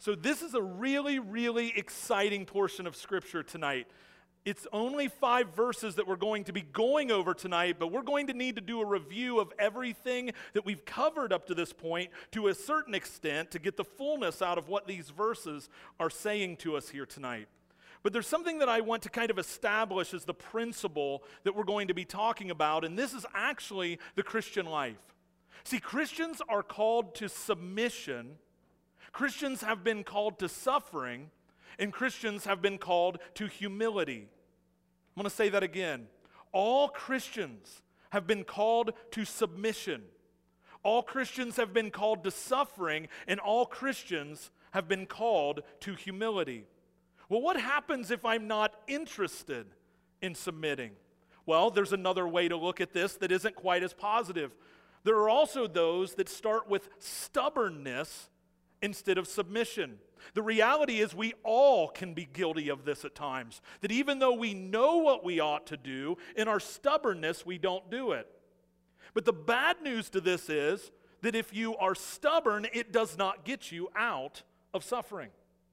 So this is a really, really exciting portion of Scripture tonight. It's only 5 verses that we're going to be going over tonight, but we're going to need to do a review of everything that we've covered up to this point to a certain extent to get the fullness out of what these verses are saying to us here tonight. But there's something that I want to kind of establish as the principle that we're going to be talking about, and this is actually the Christian life. See, Christians are called to submission. Christians have been called to suffering, and Christians have been called to humility. I'm going to say that again. All Christians have been called to submission. All Christians have been called to suffering, and all Christians have been called to humility. Well, what happens if I'm not interested in submitting? Well, there's another way to look at this that isn't quite as positive. There are also those that start with stubbornness instead of submission. The reality is we all can be guilty of this at times. That even though we know what we ought to do, in our stubbornness we don't do it. But the bad news to this is that if you are stubborn, it does not get you out of suffering.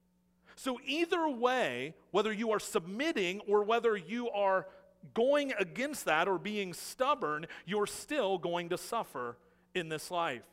So either way, whether you are submitting or whether you are going against that or being stubborn, you're still going to suffer in this life.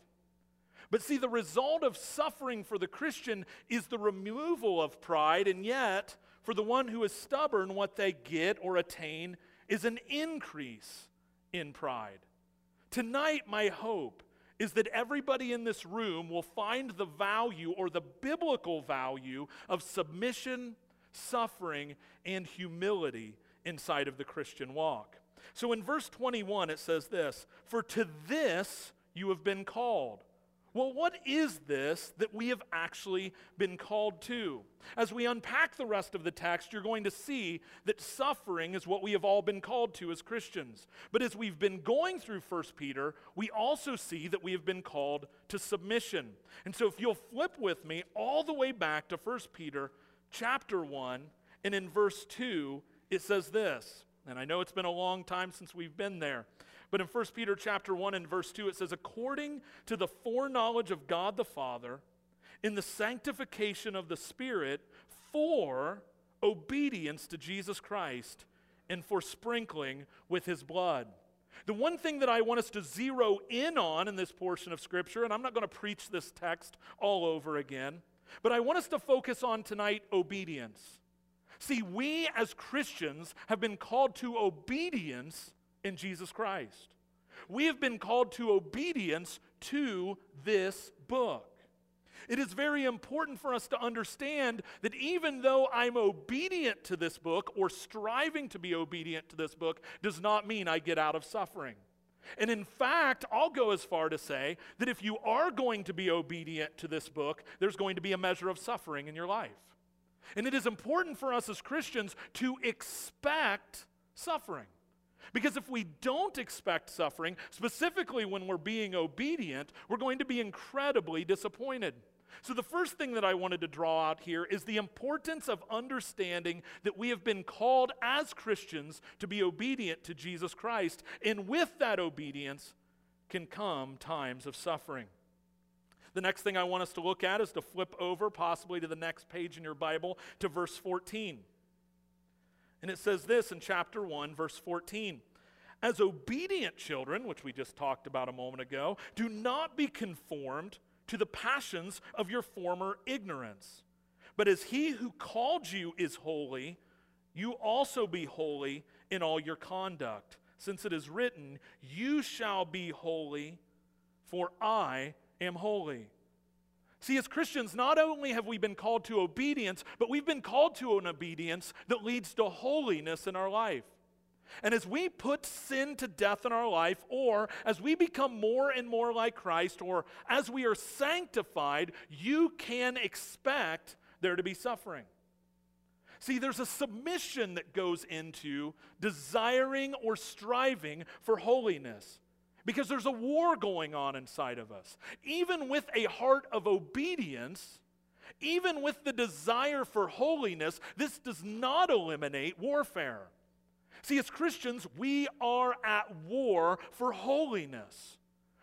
But see, the result of suffering for the Christian is the removal of pride, and yet, for the one who is stubborn, what they get or attain is an increase in pride. Tonight, my hope is that everybody in this room will find the value or the biblical value of submission, suffering, and humility inside of the Christian walk. So in verse 21, it says this, "For to this you have been called." Well, what is this that we have actually been called to? As we unpack the rest of the text, you're going to see that suffering is what we have all been called to as Christians. But as we've been going through 1 Peter, we also see that we have been called to submission. And so if you'll flip with me all the way back to 1 Peter chapter 1, and in verse 2, it says this. And I know it's been a long time since we've been there. But in 1 Peter chapter 1 and verse 2, it says, "According to the foreknowledge of God the Father, in the sanctification of the Spirit, for obedience to Jesus Christ, and for sprinkling with his blood." The one thing that I want us to zero in on in this portion of Scripture, and I'm not going to preach this text all over again, but I want us to focus on tonight obedience. See, we as Christians have been called to obedience in Jesus Christ. We have been called to obedience to this book. It is very important for us to understand that even though I'm obedient to this book or striving to be obedient to this book does not mean I get out of suffering. And in fact, I'll go as far to say that if you are going to be obedient to this book, there's going to be a measure of suffering in your life. And it is important for us as Christians to expect suffering. Because if we don't expect suffering, specifically when we're being obedient, we're going to be incredibly disappointed. So the first thing that I wanted to draw out here is the importance of understanding that we have been called as Christians to be obedient to Jesus Christ, and with that obedience can come times of suffering. The next thing I want us to look at is to flip over, possibly to the next page in your Bible, to verse 14. And it says this in chapter 1, verse 14. "As obedient children," which we just talked about a moment ago, "do not be conformed to the passions of your former ignorance. But as he who called you is holy, you also be holy in all your conduct. Since it is written, 'You shall be holy, for I am holy.'" See, as Christians, not only have we been called to obedience, but we've been called to an obedience that leads to holiness in our life. And as we put sin to death in our life, or as we become more and more like Christ, or as we are sanctified, you can expect there to be suffering. See, there's a submission that goes into desiring or striving for holiness. Because there's a war going on inside of us. Even with a heart of obedience, even with the desire for holiness, this does not eliminate warfare. See, as Christians, we are at war for holiness.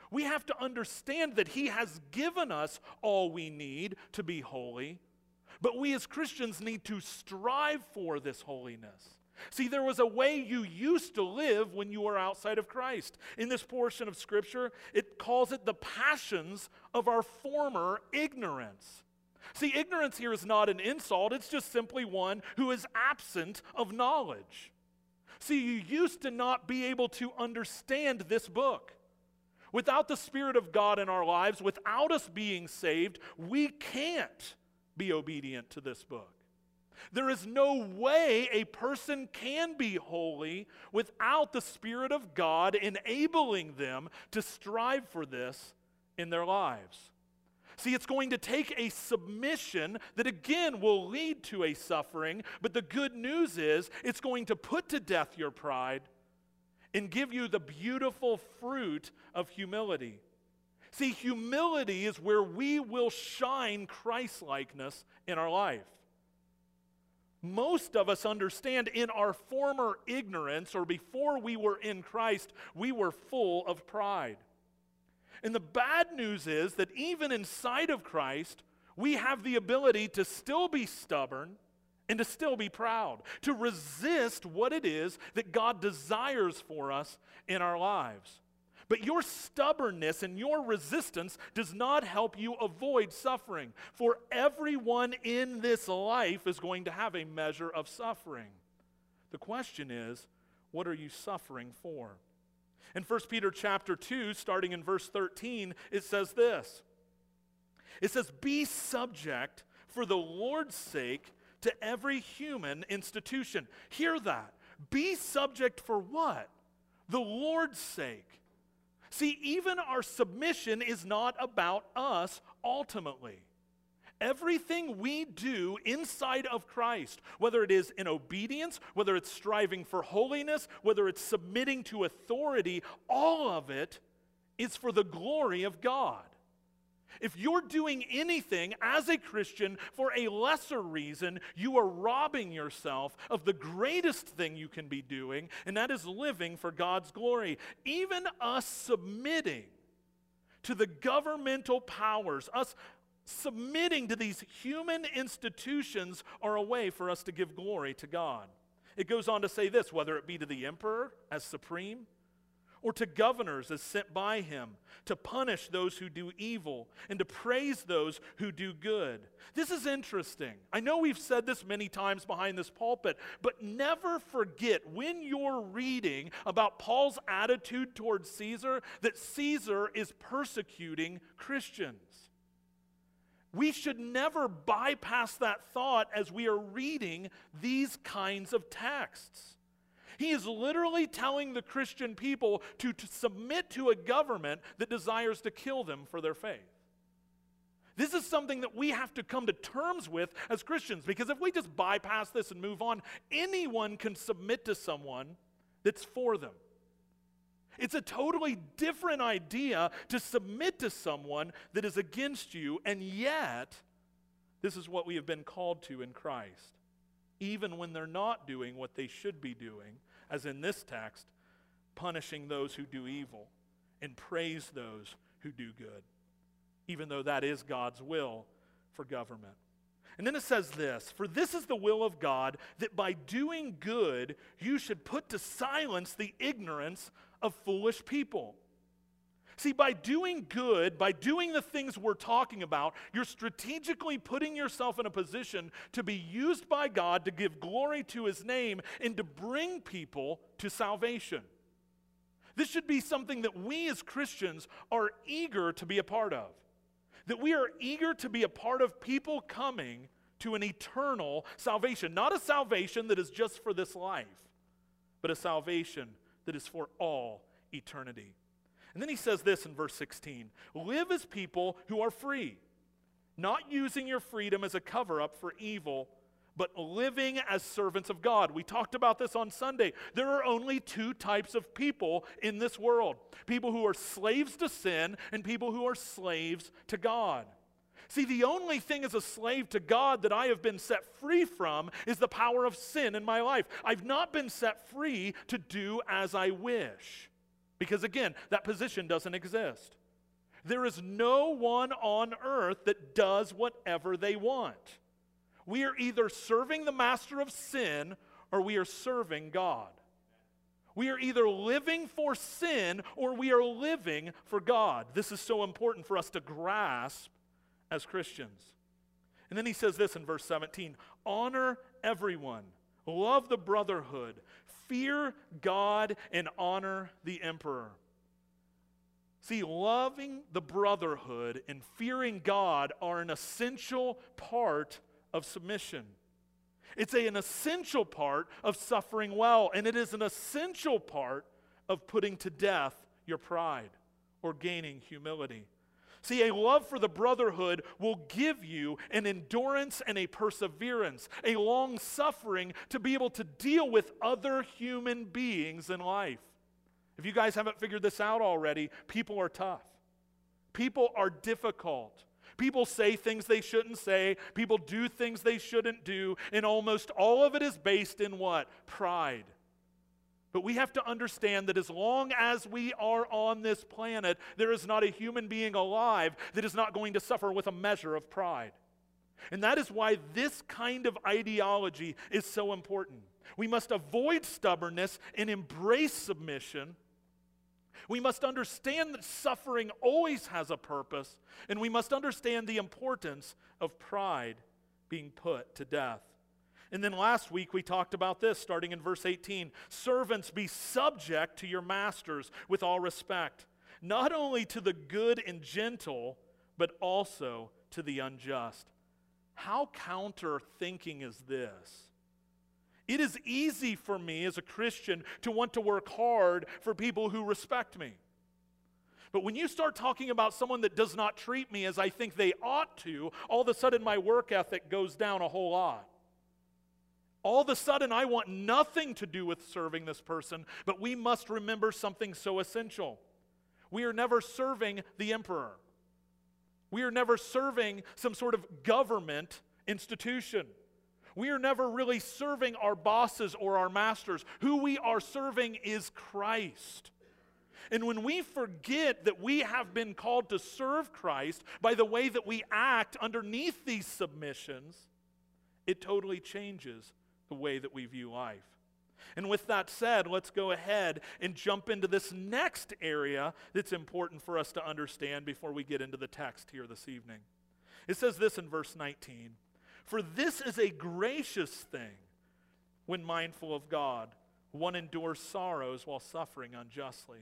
We have to understand that he has given us all we need to be holy, but we as Christians need to strive for this holiness. See, there was a way you used to live when you were outside of Christ. In this portion of Scripture, it calls it the passions of our former ignorance. See, ignorance here is not an insult, it's just simply one who is absent of knowledge. See, you used to not be able to understand this book. Without the Spirit of God in our lives, without us being saved, we can't be obedient to this book. There is no way a person can be holy without the Spirit of God enabling them to strive for this in their lives. See, it's going to take a submission that again will lead to a suffering, but the good news is it's going to put to death your pride and give you the beautiful fruit of humility. See, humility is where we will shine Christ-likeness in our life. Most of us understand in our former ignorance, or before we were in Christ, we were full of pride. And the bad news is that even inside of Christ, we have the ability to still be stubborn and to still be proud, to resist what it is that God desires for us in our lives. But your stubbornness and your resistance does not help you avoid suffering. For everyone in this life is going to have a measure of suffering. The question is, what are you suffering for? In 1 Peter chapter 2, starting in verse 13, it says this. It says, "Be subject for the Lord's sake to every human institution." Hear that. Be subject for what? The Lord's sake. See, even our submission is not about us ultimately. Everything we do inside of Christ, whether it is in obedience, whether it's striving for holiness, whether it's submitting to authority, all of it is for the glory of God. If you're doing anything as a Christian for a lesser reason, you are robbing yourself of the greatest thing you can be doing, and that is living for God's glory. Even us submitting to the governmental powers, us submitting to these human institutions, are a way for us to give glory to God. It goes on to say this, whether it be to the emperor as supreme, or to governors as sent by him, to punish those who do evil and to praise those who do good. This is interesting. I know we've said this many times behind this pulpit, but never forget when you're reading about Paul's attitude towards Caesar, that Caesar is persecuting Christians. We should never bypass that thought as we are reading these kinds of texts. He is literally telling the Christian people to submit to a government that desires to kill them for their faith. This is something that we have to come to terms with as Christians, because if we just bypass this and move on, anyone can submit to someone that's for them. It's a totally different idea to submit to someone that is against you, and yet, this is what we have been called to in Christ. Even when they're not doing what they should be doing, as in this text, punishing those who do evil and praise those who do good, even though that is God's will for government. And then it says this, "For this is the will of God, that by doing good you should put to silence the ignorance of foolish people." See, by doing good, by doing the things we're talking about, you're strategically putting yourself in a position to be used by God to give glory to His name and to bring people to salvation. This should be something that we as Christians are eager to be a part of. That we are eager to be a part of people coming to an eternal salvation. Not a salvation that is just for this life, but a salvation that is for all eternity. And then he says this in verse 16, "Live as people who are free, not using your freedom as a cover-up for evil, but living as servants of God." We talked about this on Sunday. There are only two types of people in this world. People who are slaves to sin and people who are slaves to God. See, the only thing as a slave to God that I have been set free from is the power of sin in my life. I've not been set free to do as I wish. Because again, that position doesn't exist. There is no one on earth that does whatever they want. We are either serving the master of sin or we are serving God. We are either living for sin or we are living for God. This is so important for us to grasp as Christians. And then he says this in verse 17, honor everyone, love the brotherhood, fear God, and honor the emperor. See, loving the brotherhood and fearing God are an essential part of submission. It's an essential part of suffering well, and it is an essential part of putting to death your pride or gaining humility. See, a love for the brotherhood will give you an endurance and a perseverance, a long suffering to be able to deal with other human beings in life. If you guys haven't figured this out already, people are tough. People are difficult. People say things they shouldn't say. People do things they shouldn't do. And almost all of it is based in what? Pride. But we have to understand that as long as we are on this planet, there is not a human being alive that is not going to suffer with a measure of pride. And that is why this kind of ideology is so important. We must avoid stubbornness and embrace submission. We must understand that suffering always has a purpose, and we must understand the importance of pride being put to death. And then last week we talked about this, starting in verse 18. Servants, be subject to your masters with all respect, not only to the good and gentle, but also to the unjust. How counter-thinking is this? It is easy for me as a Christian to want to work hard for people who respect me. But when you start talking about someone that does not treat me as I think they ought to, all of a sudden my work ethic goes down a whole lot. All of a sudden I want nothing to do with serving this person, but we must remember something so essential. We are never serving the emperor. We are never serving some sort of government institution. We are never really serving our bosses or our masters. Who we are serving is Christ. And when we forget that we have been called to serve Christ by the way that we act underneath these submissions, it totally changes the way that we view life. And with that said, let's go ahead and jump into this next area that's important for us to understand before we get into the text here this evening. It says this in verse 19. For this is a gracious thing when mindful of God. One endures sorrows while suffering unjustly.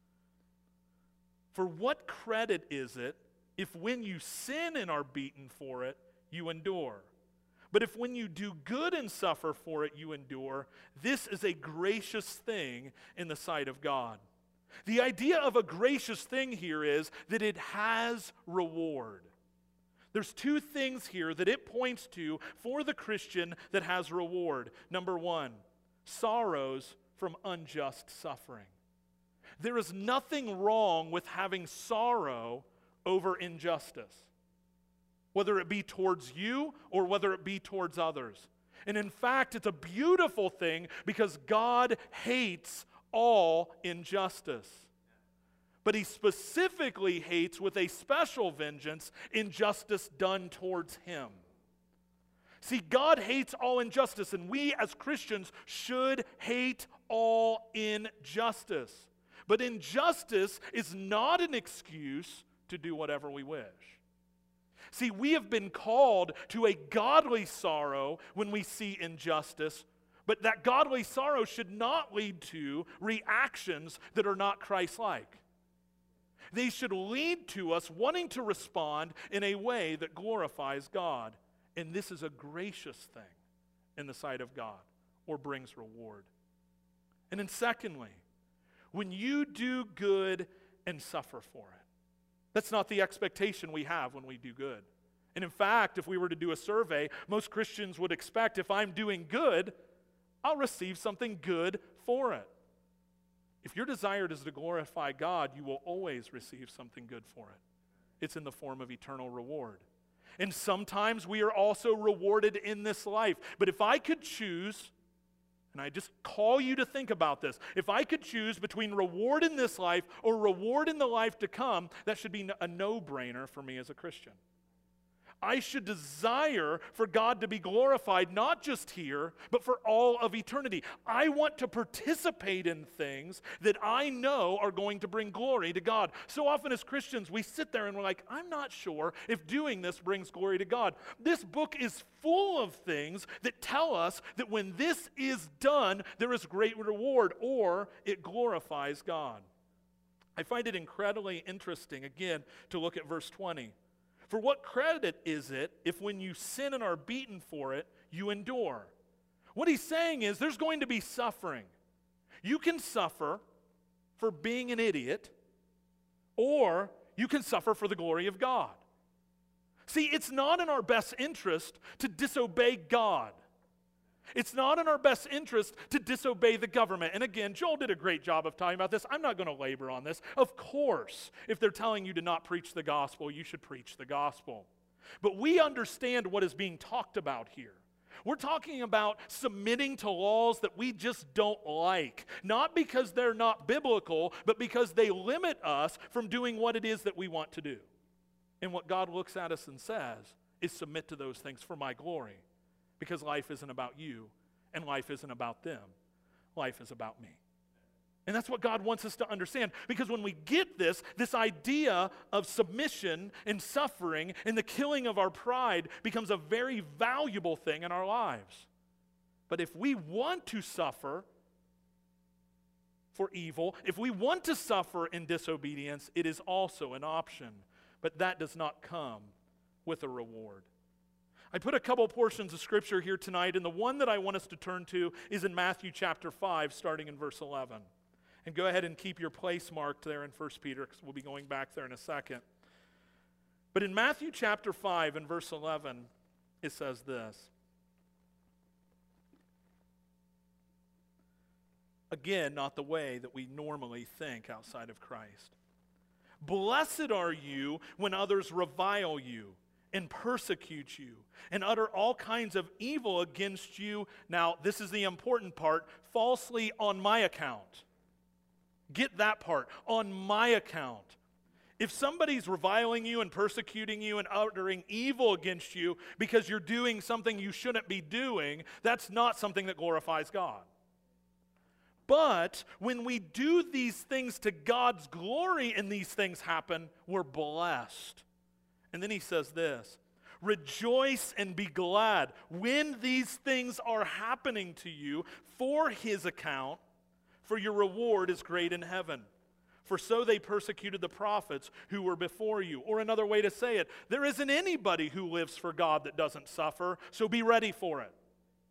For what credit is it if when you sin and are beaten for it, you endure? But if when you do good and suffer for it, you endure, this is a gracious thing in the sight of God. The idea of a gracious thing here is that it has reward. There's two things here that it points to for the Christian that has reward. Number one, sorrows from unjust suffering. There is nothing wrong with having sorrow over injustice, whether it be towards you or whether it be towards others. And in fact, it's a beautiful thing because God hates all injustice. But he specifically hates with a special vengeance injustice done towards him. See, God hates all injustice, and we as Christians should hate all injustice. But injustice is not an excuse to do whatever we wish. See, we have been called to a godly sorrow when we see injustice, but that godly sorrow should not lead to reactions that are not Christ-like. They should lead to us wanting to respond in a way that glorifies God. And this is a gracious thing in the sight of God, or brings reward. And then secondly, when you do good and suffer for it. That's not the expectation we have when we do good. And in fact, if we were to do a survey, most Christians would expect if I'm doing good, I'll receive something good for it. If your desire is to glorify God, you will always receive something good for it. It's in the form of eternal reward. And sometimes we are also rewarded in this life. But if I could choose, And I just call you to think about this. If I could choose between reward in this life or reward in the life to come, that should be a no-brainer for me as a Christian. I should desire for God to be glorified, not just here, but for all of eternity. I want to participate in things that I know are going to bring glory to God. So often as Christians, we sit there and we're like, I'm not sure if doing this brings glory to God. This book is full of things that tell us that when this is done, there is great reward, or it glorifies God. I find it incredibly interesting, again, to look at verse 20. For what credit is it if when you sin and are beaten for it, you endure? What he's saying is there's going to be suffering. You can suffer for being an idiot, or you can suffer for the glory of God. See, it's not in our best interest to disobey God. It's not in our best interest to disobey the government. And again, Joel did a great job of talking about this. I'm not going to labor on this. Of course, if they're telling you to not preach the gospel, you should preach the gospel. But we understand what is being talked about here. We're talking about submitting to laws that we just don't like. Not because they're not biblical, but because they limit us from doing what it is that we want to do. And what God looks at us and says is submit to those things for my glory. Because life isn't about you, and life isn't about them. Life is about me. And that's what God wants us to understand. Because when we get this idea of submission and suffering and the killing of our pride becomes a very valuable thing in our lives. But if we want to suffer for evil, if we want to suffer in disobedience, it is also an option. But that does not come with a reward. I put a couple portions of Scripture here tonight, and the one that I want us to turn to is in Matthew chapter 5, starting in verse 11. And go ahead and keep your place marked there in 1 Peter, because we'll be going back there in a second. But in Matthew chapter 5 and verse 11, it says this. Again, not the way that we normally think outside of Christ. Blessed are you when others revile you and persecute you, and utter all kinds of evil against you. Now, this is the important part, falsely on my account. Get that part, on my account. If somebody's reviling you and persecuting you and uttering evil against you because you're doing something you shouldn't be doing, that's not something that glorifies God. But when we do these things to God's glory and these things happen, we're blessed. And then he says this, rejoice and be glad when these things are happening to you for his account, for your reward is great in heaven. For so they persecuted the prophets who were before you. Or another way to say it, there isn't anybody who lives for God that doesn't suffer, so be ready for it.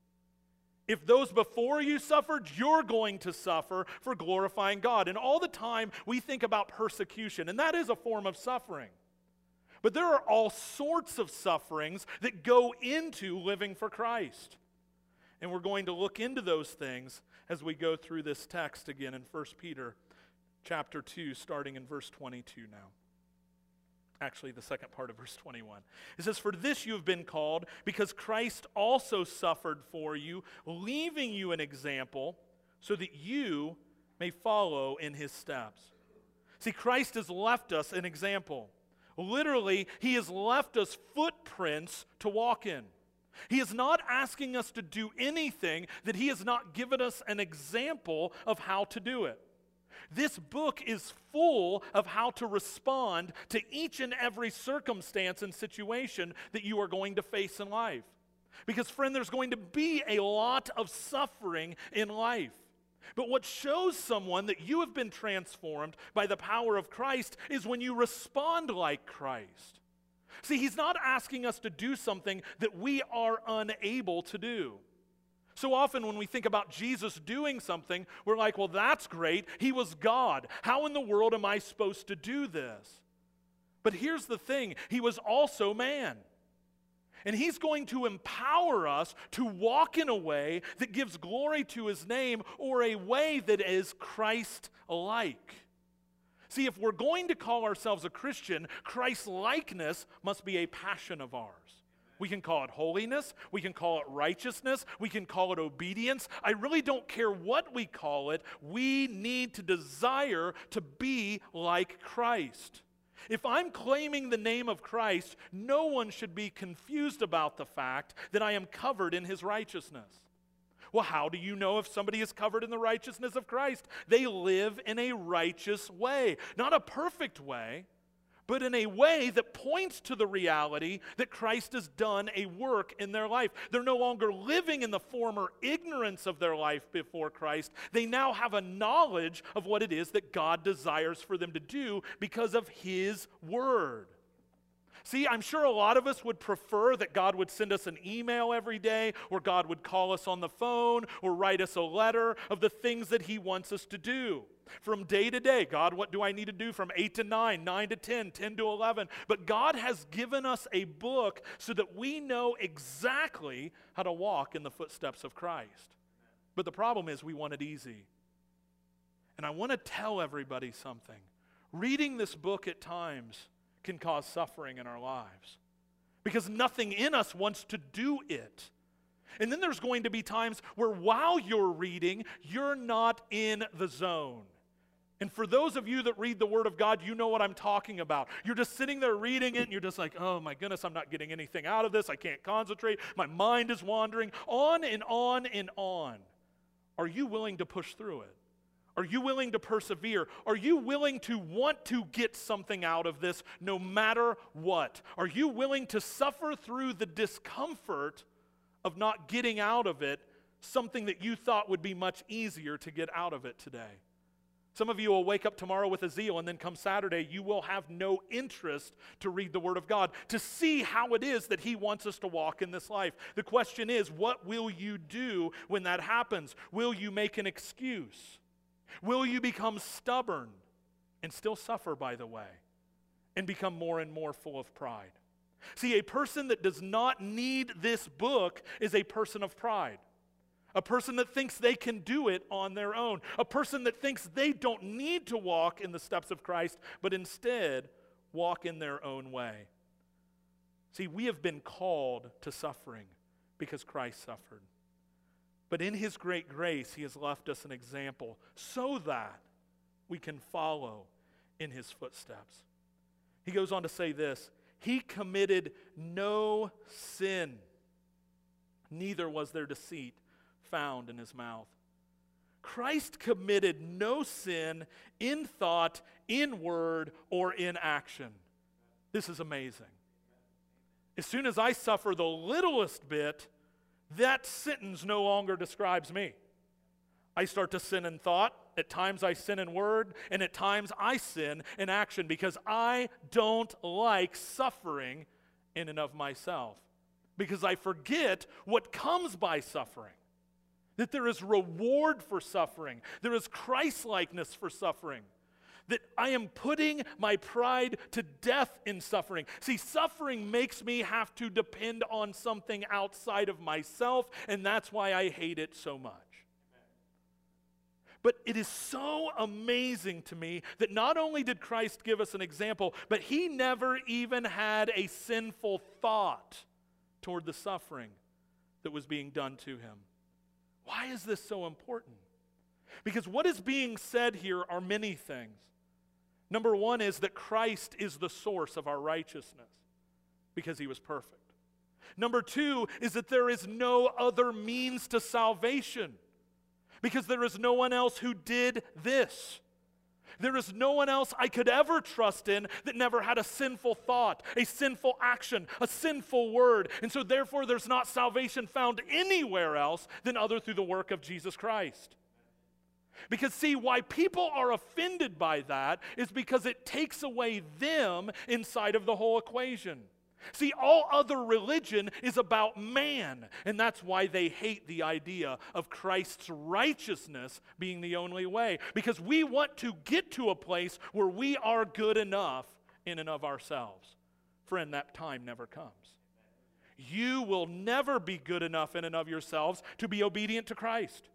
If those before you suffered, you're going to suffer for glorifying God. And all the time we think about persecution, and that is a form of suffering. But there are all sorts of sufferings that go into living for Christ. And we're going to look into those things as we go through this text again in 1 Peter chapter 2, starting in verse 22 now. Actually, the second part of verse 21. It says, for this you have been called, because Christ also suffered for you, leaving you an example, so that you may follow in his steps. See, Christ has left us an example. Literally, he has left us footprints to walk in. He is not asking us to do anything that he has not given us an example of how to do it. This book is full of how to respond to each and every circumstance and situation that you are going to face in life. Because, friend, there's going to be a lot of suffering in life. But what shows someone that you have been transformed by the power of Christ is when you respond like Christ. See, he's not asking us to do something that we are unable to do. So often when we think about Jesus doing something, we're like, well, that's great. He was God. How in the world am I supposed to do this? But here's the thing. He was also man. And he's going to empower us to walk in a way that gives glory to his name, or a way that is Christ-like. See, if we're going to call ourselves a Christian, Christ-likeness must be a passion of ours. We can call it holiness. We can call it righteousness. We can call it obedience. I really don't care what we call it. We need to desire to be like Christ. If I'm claiming the name of Christ, no one should be confused about the fact that I am covered in his righteousness. Well, how do you know if somebody is covered in the righteousness of Christ? They live in a righteous way. Not a perfect way, but in a way that points to the reality that Christ has done a work in their life. They're no longer living in the former ignorance of their life before Christ. They now have a knowledge of what it is that God desires for them to do because of his word. See, I'm sure a lot of us would prefer that God would send us an email every day, or God would call us on the phone, or write us a letter of the things that he wants us to do. From day to day, God, what do I need to do from 8 to 9, 9 to 10, 10 to 11? But God has given us a book so that we know exactly how to walk in the footsteps of Christ. But the problem is we want it easy. And I want to tell everybody something. Reading this book at times can cause suffering in our lives because nothing in us wants to do it. And then there's going to be times where while you're reading, you're not in the zone. And for those of you that read the Word of God, you know what I'm talking about. You're just sitting there reading it and you're just like, oh my goodness, I'm not getting anything out of this. I can't concentrate. My mind is wandering on and on and on. Are you willing to push through it? Are you willing to persevere? Are you willing to want to get something out of this no matter what? Are you willing to suffer through the discomfort of not getting out of it something that you thought would be much easier to get out of it today? Some of you will wake up tomorrow with a zeal, and then come Saturday, you will have no interest to read the Word of God, to see how it is that he wants us to walk in this life. The question is, what will you do when that happens? Will you make an excuse? Will you become stubborn and still suffer, by the way, and become more and more full of pride? See, a person that does not need this book is a person of pride. A person that thinks they can do it on their own. A person that thinks they don't need to walk in the steps of Christ, but instead walk in their own way. See, we have been called to suffering because Christ suffered. But in his great grace, he has left us an example so that we can follow in his footsteps. He goes on to say this, he committed no sin, neither was there deceit found in his mouth. Christ committed no sin in thought, in word, or in action. This is amazing. As soon as I suffer the littlest bit, that sentence no longer describes me. I start to sin in thought. At times I sin in word, and at times I sin in action because I don't like suffering in and of myself. Because I forget what comes by suffering. That there is reward for suffering. There is Christ-likeness for suffering. That I am putting my pride to death in suffering. See, suffering makes me have to depend on something outside of myself, and that's why I hate it so much. But it is so amazing to me that not only did Christ give us an example, but he never even had a sinful thought toward the suffering that was being done to him. Why is this so important? Because what is being said here are many things. Number one is that Christ is the source of our righteousness because he was perfect. Number two is that there is no other means to salvation because there is no one else who did this. There is no one else I could ever trust in that never had a sinful thought, a sinful action, a sinful word. And so therefore there's not salvation found anywhere else than other through the work of Jesus Christ. Because see, why people are offended by that is because it takes away them inside of the whole equation. See, all other religion is about man, and that's why they hate the idea of Christ's righteousness being the only way. Because we want to get to a place where we are good enough in and of ourselves. Friend, that time never comes. You will never be good enough in and of yourselves to be obedient to Christ.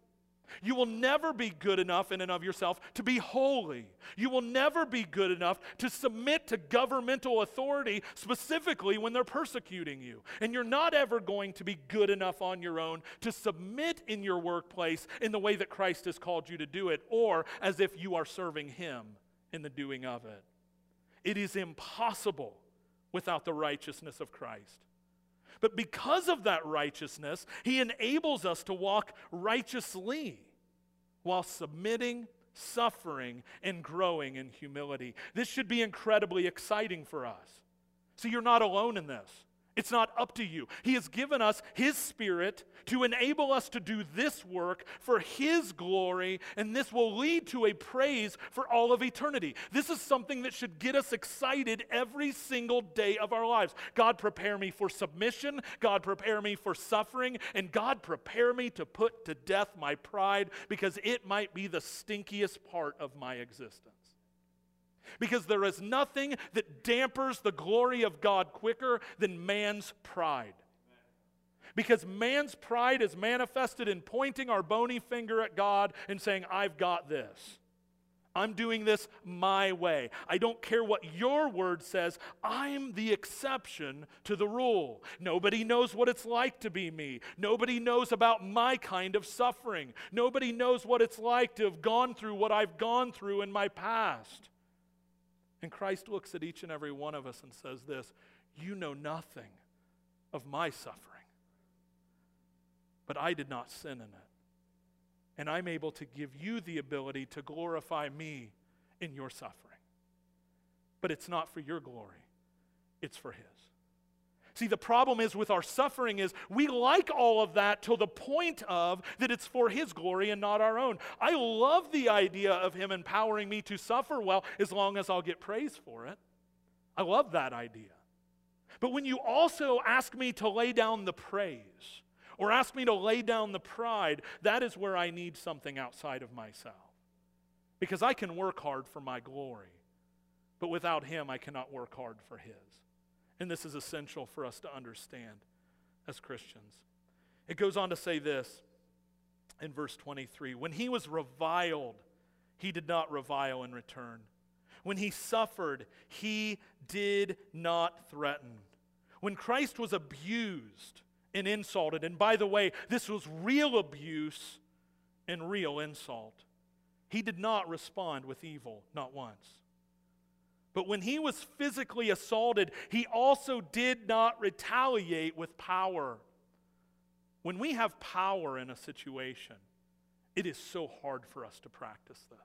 You will never be good enough in and of yourself to be holy. You will never be good enough to submit to governmental authority, specifically when they're persecuting you. And you're not ever going to be good enough on your own to submit in your workplace in the way that Christ has called you to do it, or as if you are serving Him in the doing of it. It is impossible without the righteousness of Christ. But because of that righteousness, He enables us to walk righteously while submitting, suffering, and growing in humility. This should be incredibly exciting for us. See, you're not alone in this. It's not up to you. He has given us His Spirit to enable us to do this work for His glory, and this will lead to a praise for all of eternity. This is something that should get us excited every single day of our lives. God, prepare me for submission. God, prepare me for suffering. And God, prepare me to put to death my pride, because it might be the stinkiest part of my existence. Because there is nothing that dampers the glory of God quicker than man's pride. Because man's pride is manifested in pointing our bony finger at God and saying, I've got this. I'm doing this my way. I don't care what your word says. I'm the exception to the rule. Nobody knows what it's like to be me. Nobody knows about my kind of suffering. Nobody knows what it's like to have gone through what I've gone through in my past. And Christ looks at each and every one of us and says this, you know nothing of my suffering, but I did not sin in it. And I'm able to give you the ability to glorify me in your suffering. But it's not for your glory, it's for His. See, the problem is with our suffering is we like all of that till the point of that it's for His glory and not our own. I love the idea of Him empowering me to suffer well as long as I'll get praise for it. I love that idea. But when you also ask me to lay down the praise or ask me to lay down the pride, that is where I need something outside of myself. Because I can work hard for my glory, but without Him I cannot work hard for His. And this is essential for us to understand as Christians. It goes on to say this in verse 23. When He was reviled, He did not revile in return. When He suffered, He did not threaten. When Christ was abused and insulted, and by the way, this was real abuse and real insult, He did not respond with evil, not once. But when He was physically assaulted, He also did not retaliate with power. When we have power in a situation, it is so hard for us to practice this.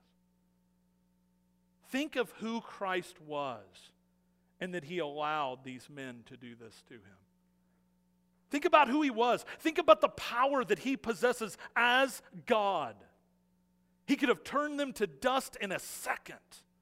Think of who Christ was and that He allowed these men to do this to Him. Think about who He was. Think about the power that He possesses as God. He could have turned them to dust in a second.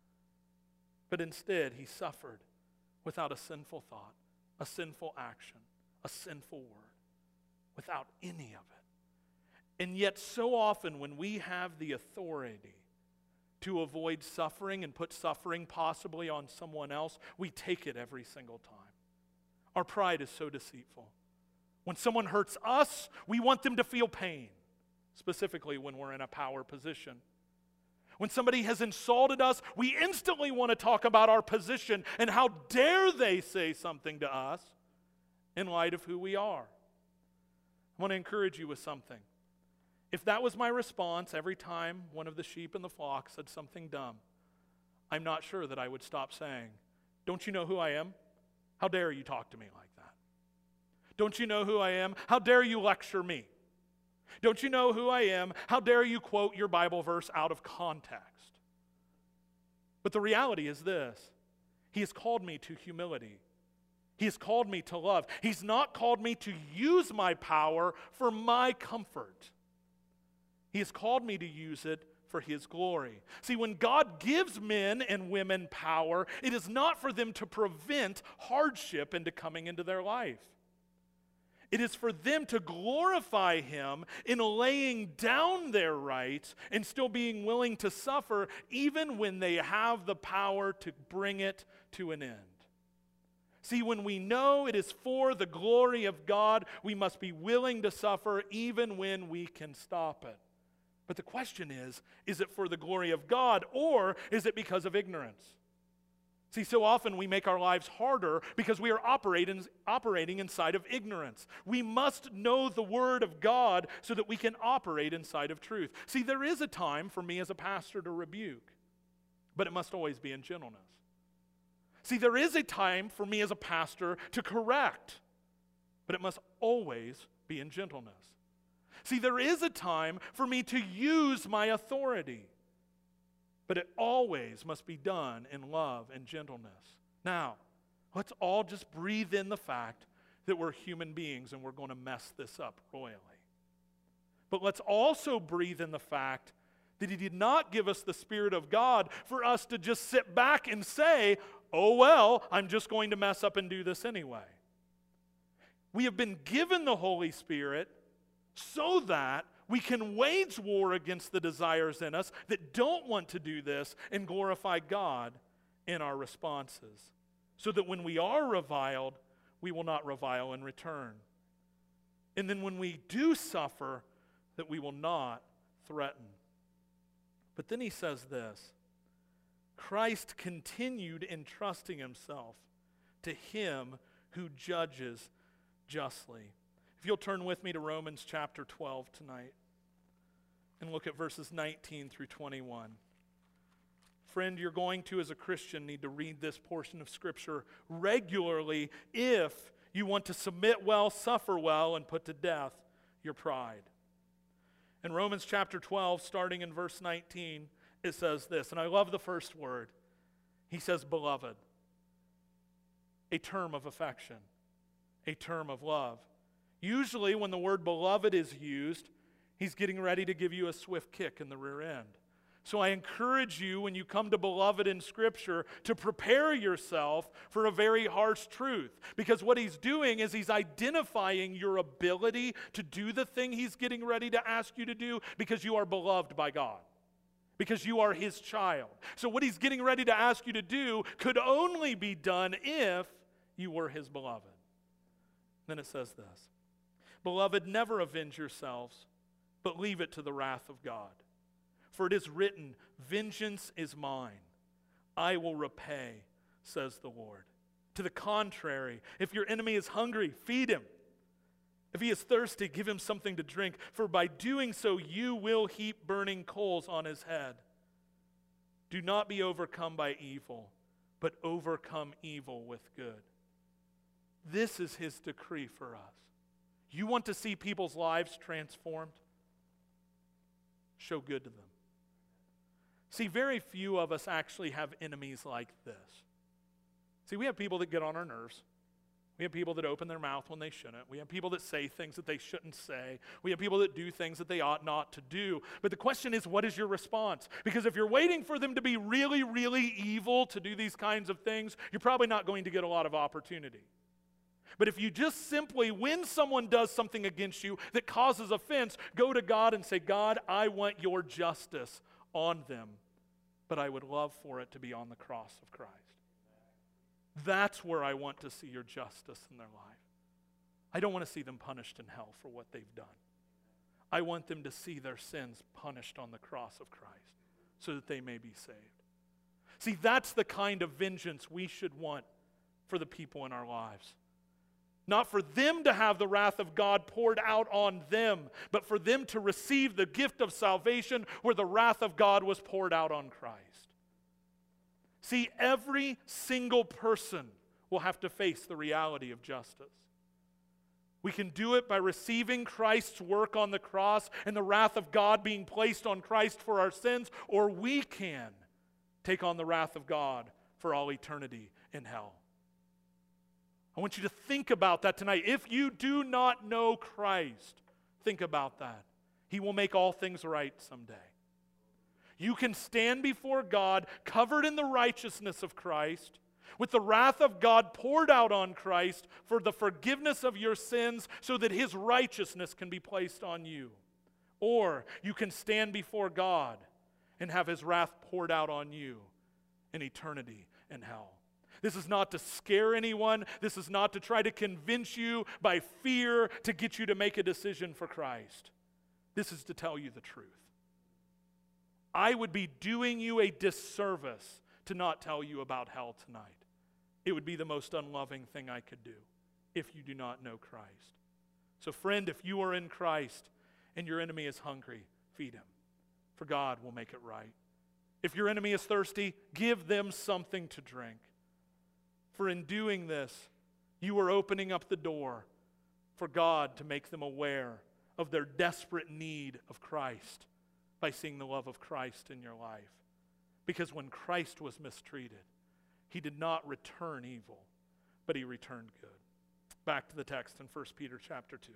But instead, He suffered without a sinful thought, a sinful action, a sinful word, without any of it. And yet, so often when we have the authority to avoid suffering and put suffering possibly on someone else, we take it every single time. Our pride is so deceitful. When someone hurts us, we want them to feel pain, specifically when we're in a power position. When somebody has insulted us, we instantly want to talk about our position and how dare they say something to us in light of who we are. I want to encourage you with something. If that was my response every time one of the sheep in the flock said something dumb, I'm not sure that I would stop saying, don't you know who I am? How dare you talk to me like that? Don't you know who I am? How dare you lecture me? Don't you know who I am? How dare you quote your Bible verse out of context? But the reality is this. He has called me to humility. He has called me to love. He's not called me to use my power for my comfort. He has called me to use it for His glory. See, when God gives men and women power, it is not for them to prevent hardship into coming into their life. It is for them to glorify Him in laying down their rights and still being willing to suffer even when they have the power to bring it to an end. See, when we know it is for the glory of God, we must be willing to suffer even when we can stop it. But the question is it for the glory of God, or is it because of ignorance? See, so often we make our lives harder because we are operating inside of ignorance. We must know the Word of God so that we can operate inside of truth. See, there is a time for me as a pastor to rebuke, but it must always be in gentleness. See, there is a time for me as a pastor to correct, but it must always be in gentleness. See, there is a time for me to use my authority, but it always must be done in love and gentleness. Now, let's all just breathe in the fact that we're human beings and we're going to mess this up royally. But let's also breathe in the fact that He did not give us the Spirit of God for us to just sit back and say, oh well, I'm just going to mess up and do this anyway. We have been given the Holy Spirit so that we can wage war against the desires in us that don't want to do this and glorify God in our responses. So that when we are reviled, we will not revile in return. And then when we do suffer, that we will not threaten. But then he says this, Christ continued entrusting himself to him who judges justly. If you'll turn with me to Romans chapter 12 tonight and look at verses 19 through 21. Friend, you're going to, as a Christian, need to read this portion of Scripture regularly if you want to submit well, suffer well, and put to death your pride. In Romans chapter 12, starting in verse 19, it says this, and I love the first word. He says, beloved, a term of affection, a term of love. Usually when the word beloved is used, he's getting ready to give you a swift kick in the rear end. So I encourage you, when you come to beloved in Scripture, to prepare yourself for a very harsh truth. Because what he's doing is he's identifying your ability to do the thing he's getting ready to ask you to do because you are beloved by God. Because you are his child. So what he's getting ready to ask you to do could only be done if you were his beloved. Then it says this, beloved, never avenge yourselves, but leave it to the wrath of God. For it is written, vengeance is mine, I will repay, says the Lord. To the contrary, if your enemy is hungry, feed him. If he is thirsty, give him something to drink, for by doing so you will heap burning coals on his head. Do not be overcome by evil, but overcome evil with good. This is his decree for us. You want to see people's lives transformed? Show good to them. See, very few of us actually have enemies like this. See, we have people that get on our nerves. We have people that open their mouth when they shouldn't. We have people that say things that they shouldn't say. We have people that do things that they ought not to do. But the question is, what is your response? Because if you're waiting for them to be really, really evil to do these kinds of things, you're probably not going to get a lot of opportunity. But if you just simply, when someone does something against you that causes offense, go to God and say, God, I want your justice on them, but I would love for it to be on the cross of Christ. That's where I want to see your justice in their life. I don't want to see them punished in hell for what they've done. I want them to see their sins punished on the cross of Christ so that they may be saved. See, that's the kind of vengeance we should want for the people in our lives. Not for them to have the wrath of God poured out on them, but for them to receive the gift of salvation where the wrath of God was poured out on Christ. See, every single person will have to face the reality of justice. We can do it by receiving Christ's work on the cross and the wrath of God being placed on Christ for our sins, or we can take on the wrath of God for all eternity in hell. I want you to think about that tonight. If you do not know Christ, think about that. He will make all things right someday. You can stand before God covered in the righteousness of Christ, with the wrath of God poured out on Christ for the forgiveness of your sins so that his righteousness can be placed on you. Or you can stand before God and have his wrath poured out on you in eternity in hell. This is not to scare anyone. This is not to try to convince you by fear to get you to make a decision for Christ. This is to tell you the truth. I would be doing you a disservice to not tell you about hell tonight. It would be the most unloving thing I could do if you do not know Christ. So friend, if you are in Christ and your enemy is hungry, feed him, for God will make it right. If your enemy is thirsty, give them something to drink. For in doing this, you are opening up the door for God to make them aware of their desperate need of Christ by seeing the love of Christ in your life. Because when Christ was mistreated, he did not return evil, but he returned good. Back to the text in 1 Peter chapter 2.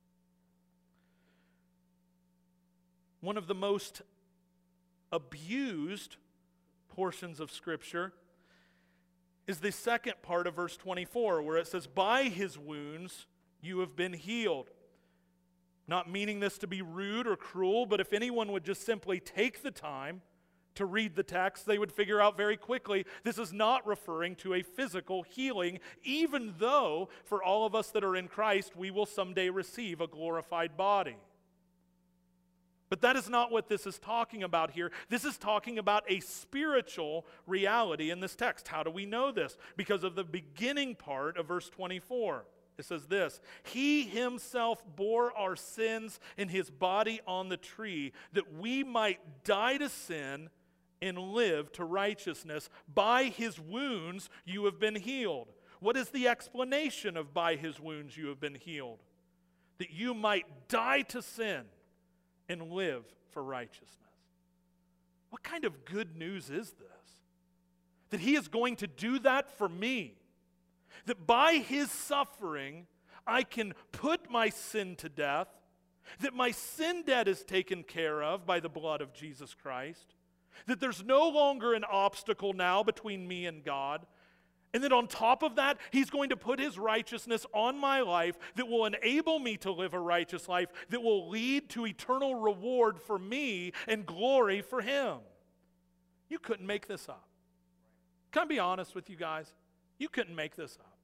One of the most abused portions of Scripture is the second part of verse 24, where it says, by his wounds you have been healed. Not meaning this to be rude or cruel, but if anyone would just simply take the time to read the text, they would figure out very quickly this is not referring to a physical healing, even though for all of us that are in Christ, we will someday receive a glorified body. But that is not what this is talking about here. This is talking about a spiritual reality in this text. How do we know this? Because of the beginning part of verse 24. It says this, he himself bore our sins in his body on the tree, that we might die to sin and live to righteousness. By his wounds you have been healed. What is the explanation of by his wounds you have been healed? That you might die to sin and live for righteousness. What kind of good news is this? That he is going to do that for me. That by his suffering, I can put my sin to death. That my sin debt is taken care of by the blood of Jesus Christ. That there's no longer an obstacle now between me and God. And then on top of that, he's going to put his righteousness on my life that will enable me to live a righteous life, that will lead to eternal reward for me and glory for him. You couldn't make this up. Can I be honest with you guys? You couldn't make this up.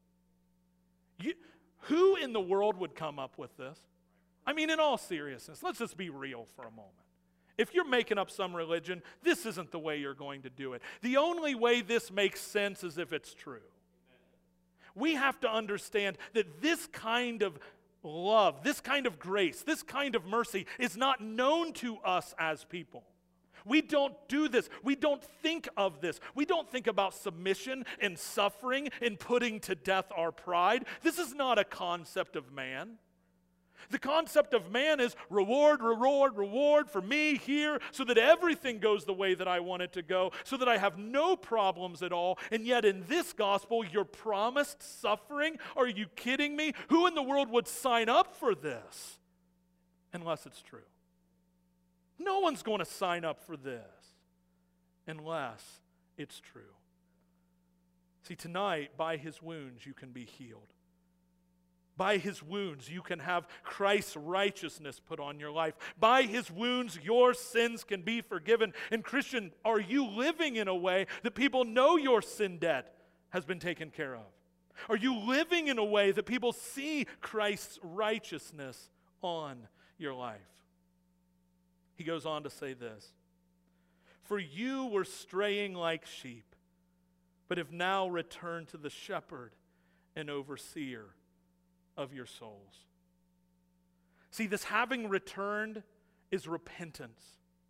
Who in the world would come up with this? I mean, in all seriousness, let's just be real for a moment. If you're making up some religion, this isn't the way you're going to do it. The only way this makes sense is if it's true. We have to understand that this kind of love, this kind of grace, this kind of mercy is not known to us as people. We don't do this. We don't think of this. We don't think about submission and suffering and putting to death our pride. This is not a concept of man. The concept of man is reward, reward, reward for me here so that everything goes the way that I want it to go, so that I have no problems at all. And yet in this gospel, you're promised suffering? Are you kidding me? Who in the world would sign up for this unless it's true? No one's going to sign up for this unless it's true. See, tonight, by his wounds, you can be healed. By his wounds, you can have Christ's righteousness put on your life. By his wounds, your sins can be forgiven. And Christian, are you living in a way that people know your sin debt has been taken care of? Are you living in a way that people see Christ's righteousness on your life? He goes on to say this, for you were straying like sheep, but have now returned to the shepherd and overseer of your souls. See, this having returned is repentance.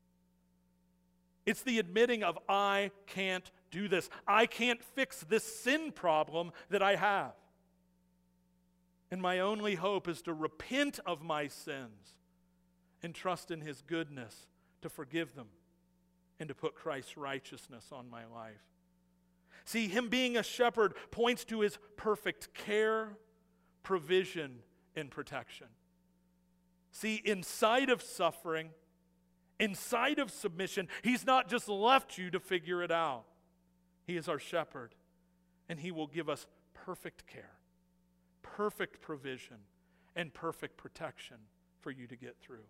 It's the admitting of, I can't do this. I can't fix this sin problem that I have. And my only hope is to repent of my sins and trust in his goodness to forgive them and to put Christ's righteousness on my life. See, him being a shepherd points to his perfect care, provision, and protection. See, inside of suffering, inside of submission, he's not just left you to figure it out. He is our shepherd, and he will give us perfect care, perfect provision, and perfect protection for you to get through.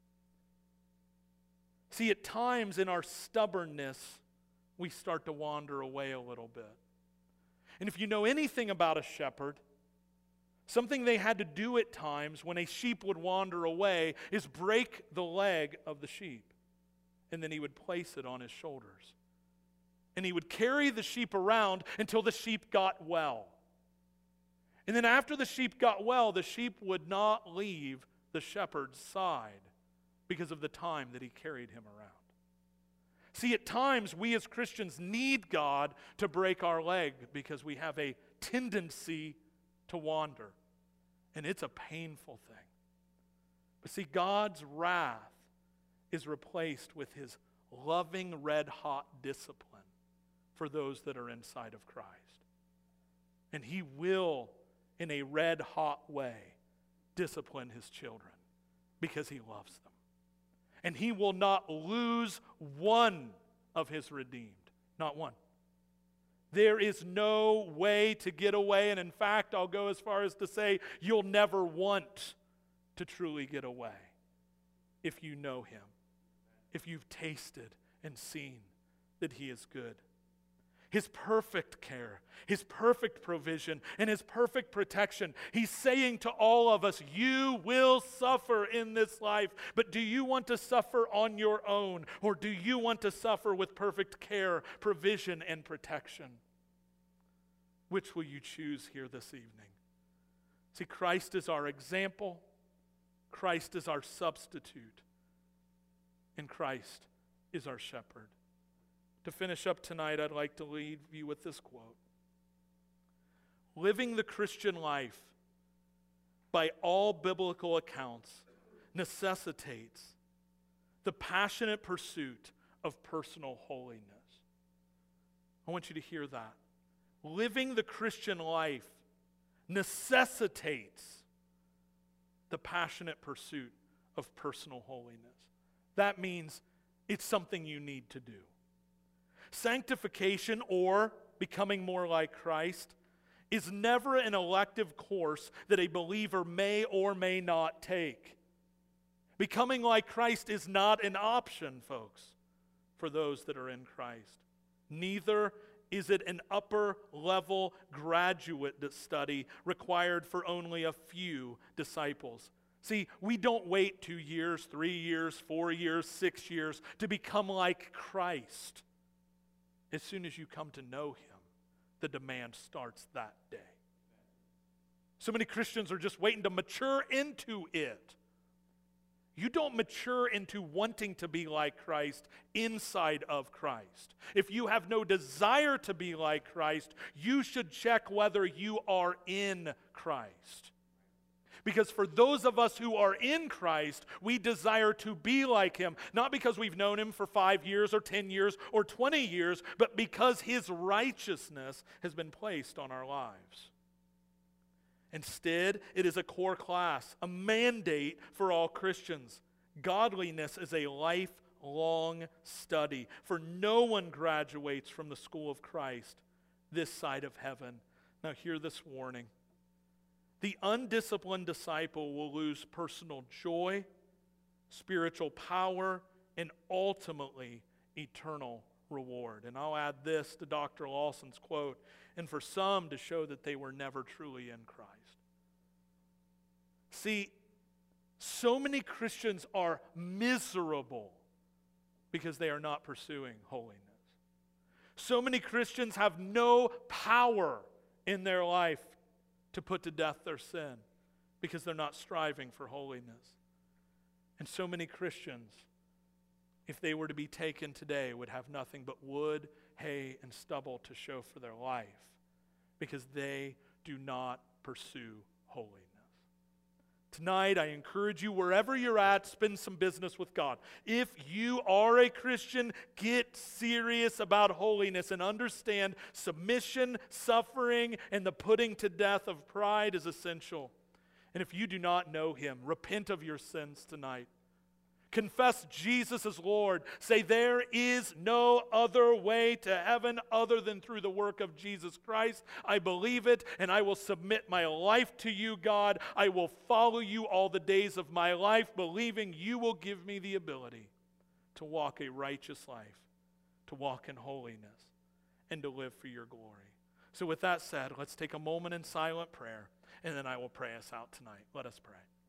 See, at times in our stubbornness, we start to wander away a little bit. And if you know anything about a shepherd, something they had to do at times when a sheep would wander away is break the leg of the sheep and then he would place it on his shoulders. And he would carry the sheep around until the sheep got well. And then after the sheep got well, the sheep would not leave the shepherd's side because of the time that he carried him around. See, at times we as Christians need God to break our leg because we have a tendency to wander. And it's a painful thing. But see, God's wrath is replaced with his loving, red-hot discipline for those that are inside of Christ. And he will, in a red-hot way, discipline his children because he loves them. And he will not lose one of his redeemed. Not one. There is no way to get away. And in fact, I'll go as far as to say you'll never want to truly get away if you know him. If you've tasted and seen that he is good. His perfect care, his perfect provision, and his perfect protection. He's saying to all of us, you will suffer in this life, but do you want to suffer on your own, or do you want to suffer with perfect care, provision, and protection? Which will you choose here this evening? See, Christ is our example, Christ is our substitute, and Christ is our shepherd. To finish up tonight, I'd like to leave you with this quote. Living the Christian life, by all biblical accounts, necessitates the passionate pursuit of personal holiness. I want you to hear that. Living the Christian life necessitates the passionate pursuit of personal holiness. That means it's something you need to do. Sanctification, or becoming more like Christ, is never an elective course that a believer may or may not take. Becoming like Christ is not an option, folks, for those that are in Christ. Neither is it an upper-level graduate study required for only a few disciples. See, we don't wait 2 years, 3 years, 4 years, 6 years to become like Christ. As soon as you come to know him, the demand starts that day. So many Christians are just waiting to mature into it. You don't mature into wanting to be like Christ inside of Christ. If you have no desire to be like Christ, you should check whether you are in Christ. Because for those of us who are in Christ, we desire to be like him, not because we've known him for 5 years or 10 years or 20 years, but because his righteousness has been placed on our lives. Instead, it is a core class, a mandate for all Christians. Godliness is a lifelong study, for no one graduates from the school of Christ this side of heaven. Now hear this warning. The undisciplined disciple will lose personal joy, spiritual power, and ultimately eternal reward. And I'll add this to Dr. Lawson's quote, and for some to show that they were never truly in Christ. See, so many Christians are miserable because they are not pursuing holiness. So many Christians have no power in their life to put to death their sin because they're not striving for holiness. And so many Christians, if they were to be taken today, would have nothing but wood, hay, and stubble to show for their life because they do not pursue holiness. Tonight, I encourage you, wherever you're at, spend some business with God. If you are a Christian, get serious about holiness and understand submission, suffering, and the putting to death of pride is essential. And if you do not know him, repent of your sins tonight. Confess Jesus as Lord. Say, there is no other way to heaven other than through the work of Jesus Christ. I believe it, and I will submit my life to you, God. I will follow you all the days of my life, believing you will give me the ability to walk a righteous life, to walk in holiness, and to live for your glory. So with that said, let's take a moment in silent prayer, and then I will pray us out tonight. Let us pray.